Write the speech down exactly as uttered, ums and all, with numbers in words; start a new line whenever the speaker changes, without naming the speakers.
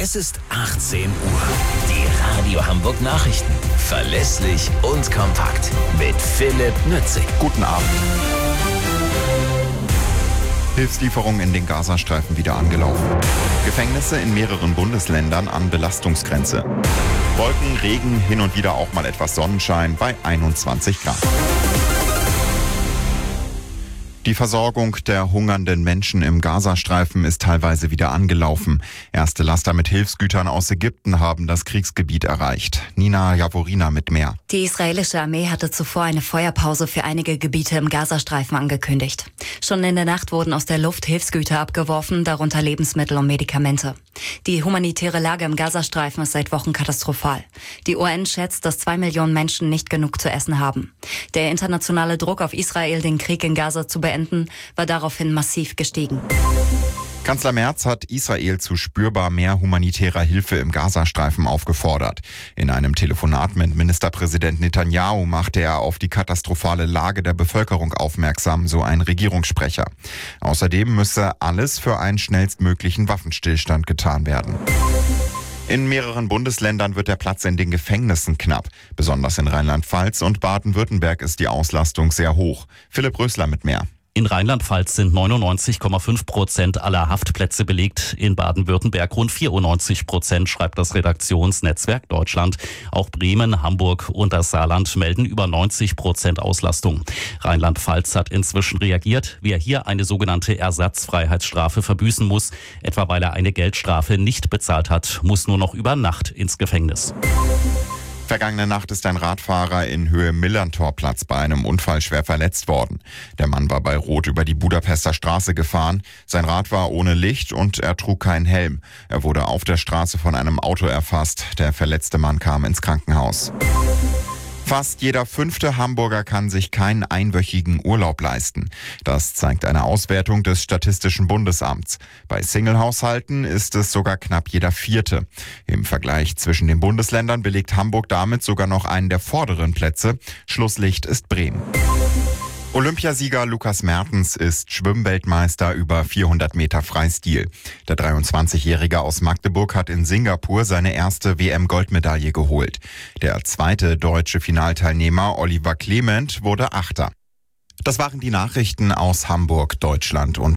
Es ist achtzehn Uhr. Die Radio Hamburg Nachrichten. Verlässlich und kompakt. Mit Philipp Nützig.
Guten Abend. Hilfslieferungen in den Gazastreifen wieder angelaufen. Gefängnisse in mehreren Bundesländern an Belastungsgrenze. Wolken, Regen, hin und wieder auch mal etwas Sonnenschein bei einundzwanzig Grad. Die Versorgung der hungernden Menschen im Gazastreifen ist teilweise wieder angelaufen. Erste Laster mit Hilfsgütern aus Ägypten haben das Kriegsgebiet erreicht. Nina Jaworina mit mehr.
Die israelische Armee hatte zuvor eine Feuerpause für einige Gebiete im Gazastreifen angekündigt. Schon in der Nacht wurden aus der Luft Hilfsgüter abgeworfen, darunter Lebensmittel und Medikamente. Die humanitäre Lage im Gazastreifen ist seit Wochen katastrophal. Die U N schätzt, dass zwei Millionen Menschen nicht genug zu essen haben. Der internationale Druck auf Israel, den Krieg in Gaza zu beenden, war daraufhin massiv gestiegen.
Kanzler Merz hat Israel zu spürbar mehr humanitärer Hilfe im Gazastreifen aufgefordert. In einem Telefonat mit Ministerpräsident Netanyahu machte er auf die katastrophale Lage der Bevölkerung aufmerksam, so ein Regierungssprecher. Außerdem müsse alles für einen schnellstmöglichen Waffenstillstand getan werden. In mehreren Bundesländern wird der Platz in den Gefängnissen knapp. Besonders in Rheinland-Pfalz und Baden-Württemberg ist die Auslastung sehr hoch. Philipp Rösler mit mehr.
In Rheinland-Pfalz sind neunundneunzig Komma fünf Prozent aller Haftplätze belegt. In Baden-Württemberg rund vierundneunzig Prozent, schreibt das Redaktionsnetzwerk Deutschland. Auch Bremen, Hamburg und das Saarland melden über neunzig Prozent Auslastung. Rheinland-Pfalz hat inzwischen reagiert. Wer hier eine sogenannte Ersatzfreiheitsstrafe verbüßen muss, etwa weil er eine Geldstrafe nicht bezahlt hat, muss nur noch über Nacht ins Gefängnis.
Vergangene Nacht ist ein Radfahrer in Höhe Millantorplatz bei einem Unfall schwer verletzt worden. Der Mann war bei Rot über die Budapester Straße gefahren. Sein Rad war ohne Licht und er trug keinen Helm. Er wurde auf der Straße von einem Auto erfasst. Der verletzte Mann kam ins Krankenhaus. Fast jeder fünfte Hamburger kann sich keinen einwöchigen Urlaub leisten. Das zeigt eine Auswertung des Statistischen Bundesamts. Bei Single-Haushalten ist es sogar knapp jeder vierte. Im Vergleich zwischen den Bundesländern belegt Hamburg damit sogar noch einen der vorderen Plätze. Schlusslicht ist Bremen. Olympiasieger Lukas Mertens ist Schwimmweltmeister über vierhundert Meter Freistil. Der dreiundzwanzigjährige aus Magdeburg hat in Singapur seine erste W M-Goldmedaille geholt. Der zweite deutsche Finalteilnehmer Oliver Clement wurde Achter. Das waren die Nachrichten aus Hamburg, Deutschland und